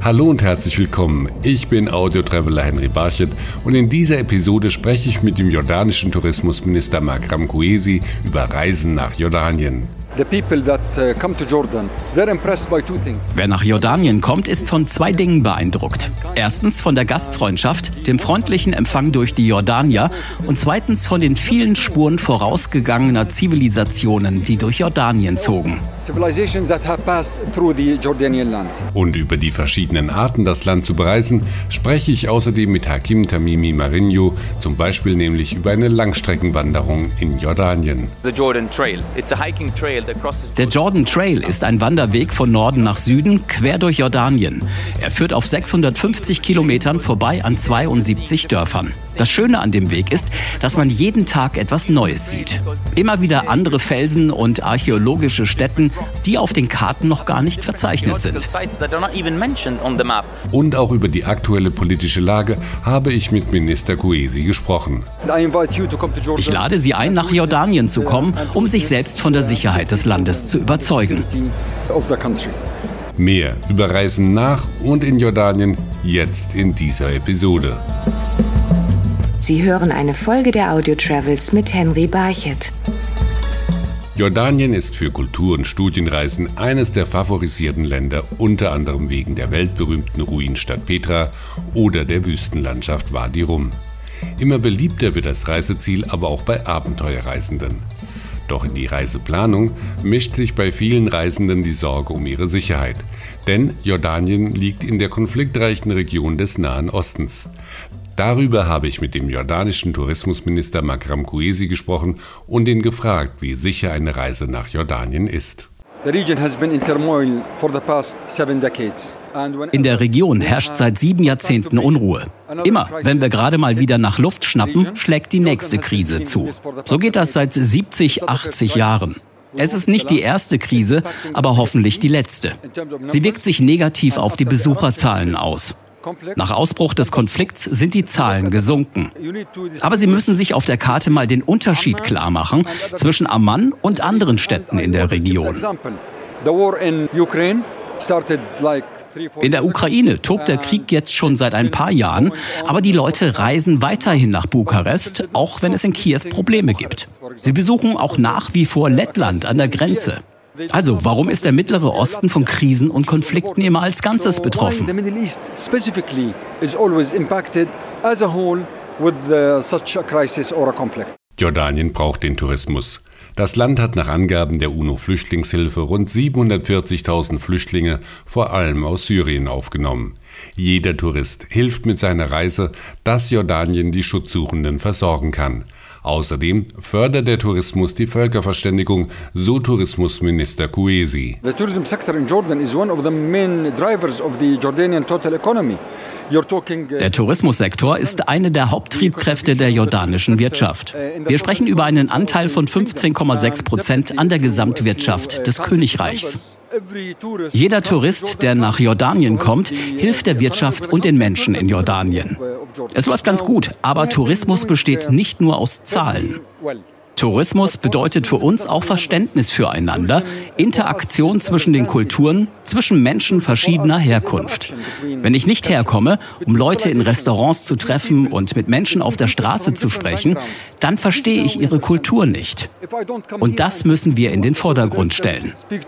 Hallo und herzlich willkommen. Ich bin Audio-Traveler Henry Barchet und in dieser Episode spreche ich mit dem jordanischen Tourismusminister Makram Kouesi über Reisen nach Jordanien. Wer nach Jordanien kommt, ist von zwei Dingen beeindruckt. Erstens von der Gastfreundschaft, dem freundlichen Empfang durch die Jordanier und zweitens von den vielen Spuren vorausgegangener Zivilisationen, die durch Jordanien zogen. Und über die verschiedenen Arten, das Land zu bereisen, spreche ich außerdem mit Hakim Tamimi Marinho, zum Beispiel nämlich über eine Langstreckenwanderung in Jordanien. Der Jordan Trail ist ein Wanderweg von Norden nach Süden, quer durch Jordanien. Er führt auf 650 Kilometern vorbei an 72 Dörfern. Das Schöne an dem Weg ist, dass man jeden Tag etwas Neues sieht. Immer wieder andere Felsen und archäologische Stätten, die auf den Karten noch gar nicht verzeichnet sind. Und auch über die aktuelle politische Lage habe ich mit Minister Kouesi gesprochen. Ich lade Sie ein, nach Jordanien zu kommen, um sich selbst von der Sicherheit des Landes zu überzeugen. Mehr über Reisen nach und in Jordanien jetzt in dieser Episode. Sie hören eine Folge der Audio Travels mit Henry Barchet. Jordanien ist für Kultur- und Studienreisen eines der favorisierten Länder, unter anderem wegen der weltberühmten Ruinenstadt Petra oder der Wüstenlandschaft Wadi Rum. Immer beliebter wird das Reiseziel aber auch bei Abenteuerreisenden. Doch in die Reiseplanung mischt sich bei vielen Reisenden die Sorge um ihre Sicherheit. Denn Jordanien liegt in der konfliktreichen Region des Nahen Ostens. Darüber habe ich mit dem jordanischen Tourismusminister Makram Kouesi gesprochen und ihn gefragt, wie sicher eine Reise nach Jordanien ist. In der Region herrscht seit 7 Jahrzehnten Unruhe. Immer, wenn wir gerade mal wieder nach Luft schnappen, schlägt die nächste Krise zu. So geht das seit 70, 80 Jahren. Es ist nicht die erste Krise, aber hoffentlich die letzte. Sie wirkt sich negativ auf die Besucherzahlen aus. Nach Ausbruch des Konflikts sind die Zahlen gesunken. Aber Sie müssen sich auf der Karte mal den Unterschied klar machen zwischen Amman und anderen Städten in der Region. In der Ukraine tobt der Krieg jetzt schon seit ein paar Jahren, aber die Leute reisen weiterhin nach Bukarest, auch wenn es in Kiew Probleme gibt. Sie besuchen auch nach wie vor Lettland an der Grenze. Also, warum ist der Mittlere Osten von Krisen und Konflikten immer als Ganzes betroffen? Jordanien braucht den Tourismus. Das Land hat nach Angaben der UNO-Flüchtlingshilfe rund 740.000 Flüchtlinge, vor allem aus Syrien, aufgenommen. Jeder Tourist hilft mit seiner Reise, dass Jordanien die Schutzsuchenden versorgen kann. Außerdem fördert der Tourismus die Völkerverständigung, so Tourismusminister Kouesi. The tourism sector in Jordan is one of the main drivers of the Jordanian total economy. Der Tourismussektor ist eine der Haupttriebkräfte der jordanischen Wirtschaft. Wir sprechen über einen Anteil von 15,6% an der Gesamtwirtschaft des Königreichs. Jeder Tourist, der nach Jordanien kommt, hilft der Wirtschaft und den Menschen in Jordanien. Es läuft ganz gut, aber Tourismus besteht nicht nur aus Zahlen. Tourismus bedeutet für uns auch Verständnis füreinander, Interaktion zwischen den Kulturen, zwischen Menschen verschiedener Herkunft. Wenn ich nicht herkomme, um Leute in Restaurants zu treffen und mit Menschen auf der Straße zu sprechen, dann verstehe ich ihre Kultur nicht. Und das müssen wir in den Vordergrund stellen.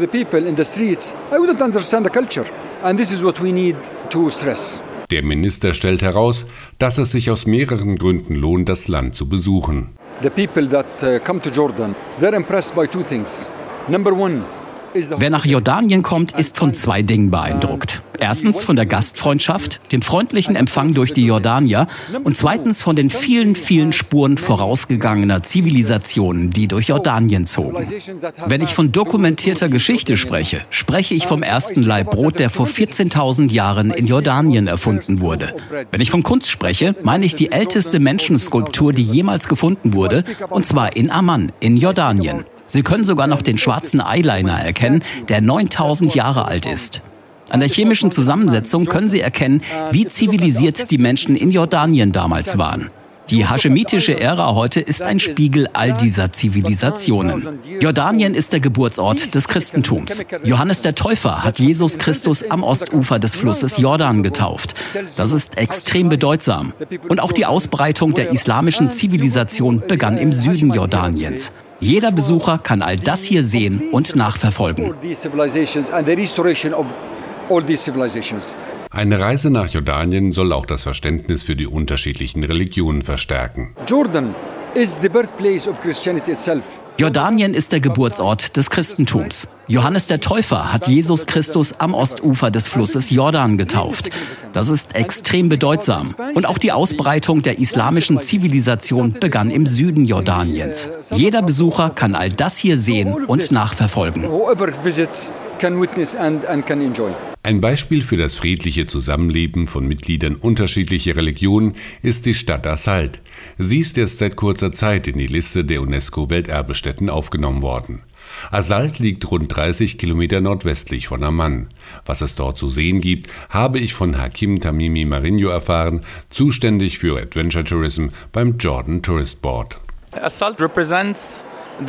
Der Minister stellt heraus, dass es sich aus mehreren Gründen lohnt, das Land zu besuchen. The people that come to Jordan, they're impressed by two things. Number one. Wer nach Jordanien kommt, ist von zwei Dingen beeindruckt. Erstens von der Gastfreundschaft, dem freundlichen Empfang durch die Jordanier und zweitens von den vielen, vielen Spuren vorausgegangener Zivilisationen, die durch Jordanien zogen. Wenn ich von dokumentierter Geschichte spreche, spreche ich vom ersten Laib Brot, der vor 14.000 Jahren in Jordanien erfunden wurde. Wenn ich von Kunst spreche, meine ich die älteste Menschenskulptur, die jemals gefunden wurde, und zwar in Amman, in Jordanien. Sie können sogar noch den schwarzen Eyeliner erkennen, der 9.000 Jahre alt ist. An der chemischen Zusammensetzung können Sie erkennen, wie zivilisiert die Menschen in Jordanien damals waren. Die haschemitische Ära heute ist ein Spiegel all dieser Zivilisationen. Jordanien ist der Geburtsort des Christentums. Johannes der Täufer hat Jesus Christus am Ostufer des Flusses Jordan getauft. Das ist extrem bedeutsam. Und auch die Ausbreitung der islamischen Zivilisation begann im Süden Jordaniens. Jeder Besucher kann all das hier sehen und nachverfolgen. Eine Reise nach Jordanien soll auch das Verständnis für die unterschiedlichen Religionen verstärken. Jordanien ist der Geburtsort des Christentums. Johannes der Täufer hat Jesus Christus am Ostufer des Flusses Jordan getauft. Das ist extrem bedeutsam. Und auch die Ausbreitung der islamischen Zivilisation begann im Süden Jordaniens. Jeder Besucher kann all das hier sehen und nachverfolgen. Ein Beispiel für das friedliche Zusammenleben von Mitgliedern unterschiedlicher Religionen ist die Stadt As-Salt. Sie ist erst seit kurzer Zeit in die Liste der UNESCO-Welterbestätten aufgenommen worden. As-Salt liegt rund 30 Kilometer nordwestlich von Amman. Was es dort zu sehen gibt, habe ich von Hakim Tamimi Marinho erfahren, zuständig für Adventure Tourism beim Jordan Tourist Board. As-Salt represents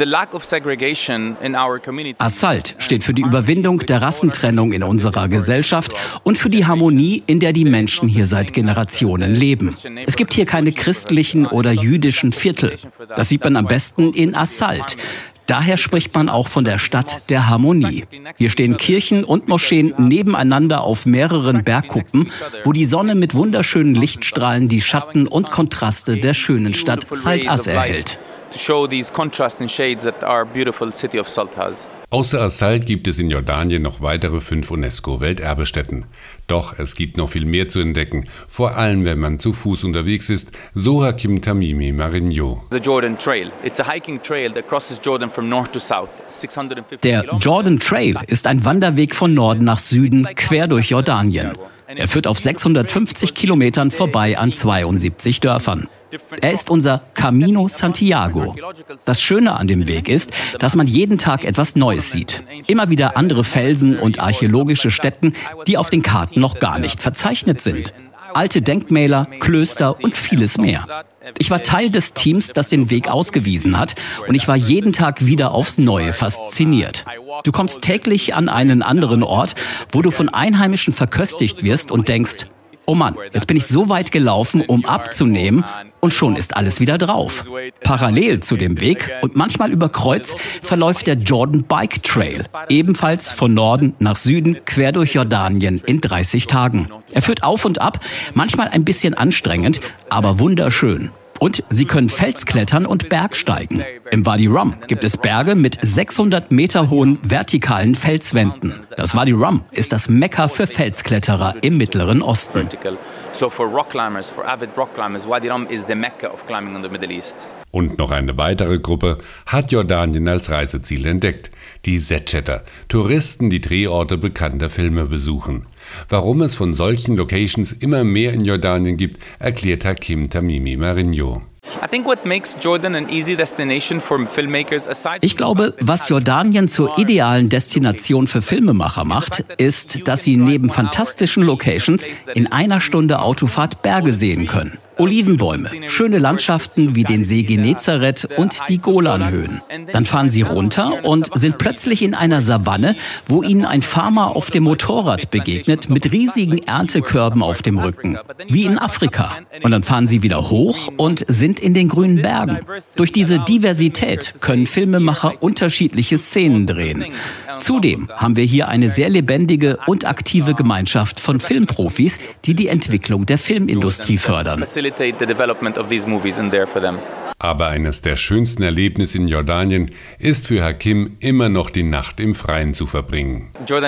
As-Salt steht für die Überwindung der Rassentrennung in unserer Gesellschaft und für die Harmonie, in der die Menschen hier seit Generationen leben. Es gibt hier keine christlichen oder jüdischen Viertel. Das sieht man am besten in As-Salt. Daher spricht man auch von der Stadt der Harmonie. Hier stehen Kirchen und Moscheen nebeneinander auf mehreren Bergkuppen, wo die Sonne mit wunderschönen Lichtstrahlen die Schatten und Kontraste der schönen Stadt Salt erhält. Außer As-Salt gibt es in Jordanien noch weitere 5 UNESCO-Welterbestätten. Doch es gibt noch viel mehr zu entdecken, vor allem wenn man zu Fuß unterwegs ist, so Hakim Tamimi Marinho. Der Jordan Trail ist ein Wanderweg von Norden nach Süden quer durch Jordanien. Er führt auf 650 Kilometern vorbei an 72 Dörfern. Er ist unser Camino Santiago. Das Schöne an dem Weg ist, dass man jeden Tag etwas Neues sieht. Immer wieder andere Felsen und archäologische Stätten, die auf den Karten noch gar nicht verzeichnet sind. Alte Denkmäler, Klöster und vieles mehr. Ich war Teil des Teams, das den Weg ausgewiesen hat, und ich war jeden Tag wieder aufs Neue fasziniert. Du kommst täglich an einen anderen Ort, wo du von Einheimischen verköstigt wirst und denkst, oh Mann, jetzt bin ich so weit gelaufen, um abzunehmen, und schon ist alles wieder drauf. Parallel zu dem Weg und manchmal über Kreuz verläuft der Jordan Bike Trail, ebenfalls von Norden nach Süden quer durch Jordanien in 30 Tagen. Er führt auf und ab, manchmal ein bisschen anstrengend, aber wunderschön. Und Sie können Felsklettern und Bergsteigen. Im Wadi Rum gibt es Berge mit 600 Meter hohen vertikalen Felswänden. Das Wadi Rum ist das Mekka für Felskletterer im Mittleren Osten. Und noch eine weitere Gruppe hat Jordanien als Reiseziel entdeckt, die Setchatter, Touristen, die Drehorte bekannter Filme besuchen. Warum es von solchen Locations immer mehr in Jordanien gibt, erklärt Hakim Tamimi Marinho. Ich glaube, was Jordanien zur idealen Destination für Filmemacher macht, ist, dass sie neben fantastischen Locations in einer Stunde Autofahrt Berge sehen können. Olivenbäume, schöne Landschaften wie den See Genezareth und die Golanhöhen. Dann fahren sie runter und sind plötzlich in einer Savanne, wo ihnen ein Farmer auf dem Motorrad begegnet mit riesigen Erntekörben auf dem Rücken, wie in Afrika. Und dann fahren sie wieder hoch und sind in den grünen Bergen. Durch diese Diversität können Filmemacher unterschiedliche Szenen drehen. Zudem haben wir hier eine sehr lebendige und aktive Gemeinschaft von Filmprofis, die die Entwicklung der Filmindustrie fördern. Aber eines der schönsten Erlebnisse in Jordanien ist für Hakim immer noch die Nacht im Freien zu verbringen.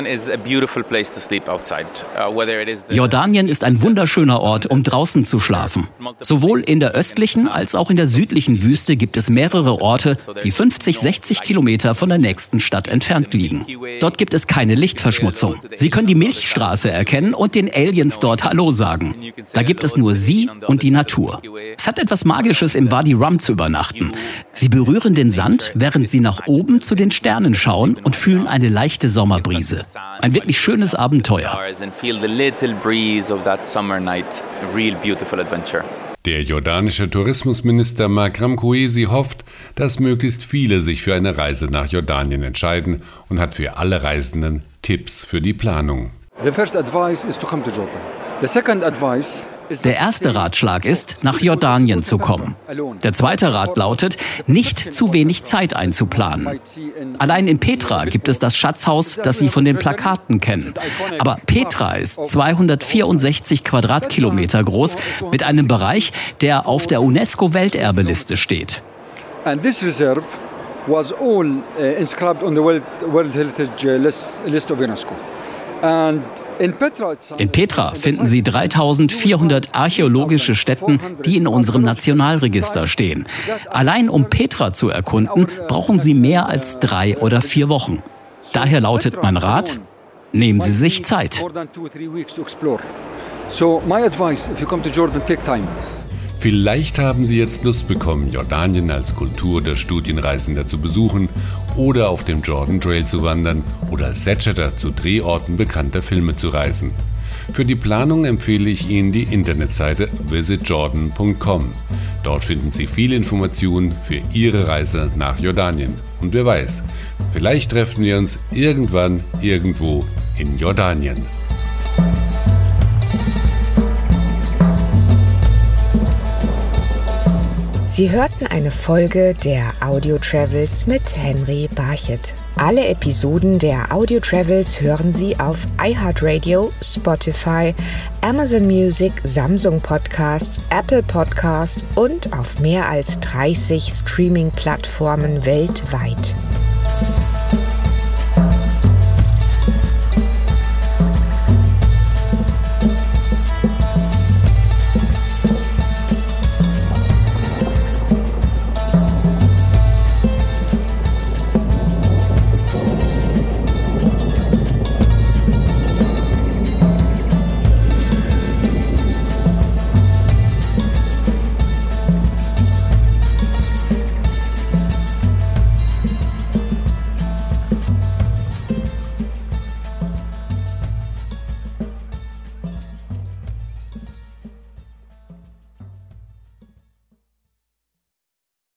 Jordanien ist ein wunderschöner Ort, um draußen zu schlafen. Sowohl in der östlichen als auch in der südlichen Wüste gibt es mehrere Orte, die 50, 60 Kilometer von der nächsten Stadt entfernt liegen. Dort gibt es keine Lichtverschmutzung. Sie können die Milchstraße erkennen und den Aliens dort Hallo sagen. Da gibt es nur Sie und die Natur. Es hat etwas Magisches, im Wadi Rum zu übernachten. Sie berühren den Sand, während sie nach oben zu den Sternen schauen und fühlen eine leichte Sommerbrise. Ein wirklich schönes Abenteuer. Der jordanische Tourismusminister Makram Kouesi hofft, dass möglichst viele sich für eine Reise nach Jordanien entscheiden und hat für alle Reisenden Tipps für die Planung. Der erste Ratschlag ist, nach Jordanien zu kommen. Der zweite Rat lautet, nicht zu wenig Zeit einzuplanen. Allein in Petra gibt es das Schatzhaus, das Sie von den Plakaten kennen. Aber Petra ist 264 Quadratkilometer groß mit einem Bereich, der auf der UNESCO-Welterbeliste steht. And this reserve was all inscribed on the World Heritage List of UNESCO. In Petra finden Sie 3400 archäologische Stätten, die in unserem Nationalregister stehen. Allein um Petra zu erkunden, brauchen Sie mehr als 3 oder 4 Wochen. Daher lautet mein Rat, nehmen Sie sich Zeit. So my advice, if you come to Jordan, take time. Vielleicht haben Sie jetzt Lust bekommen, Jordanien als Kultur- oder Studienreisender zu besuchen oder auf dem Jordan Trail zu wandern oder als Setchatter zu Drehorten bekannter Filme zu reisen. Für die Planung empfehle ich Ihnen die Internetseite visitjordan.com. Dort finden Sie viele Informationen für Ihre Reise nach Jordanien. Und wer weiß, vielleicht treffen wir uns irgendwann irgendwo in Jordanien. Sie hörten eine Folge der Audio Travels mit Henry Barchett. Alle Episoden der Audio Travels hören Sie auf iHeartRadio, Spotify, Amazon Music, Samsung Podcasts, Apple Podcasts und auf mehr als 30 Streaming-Plattformen weltweit.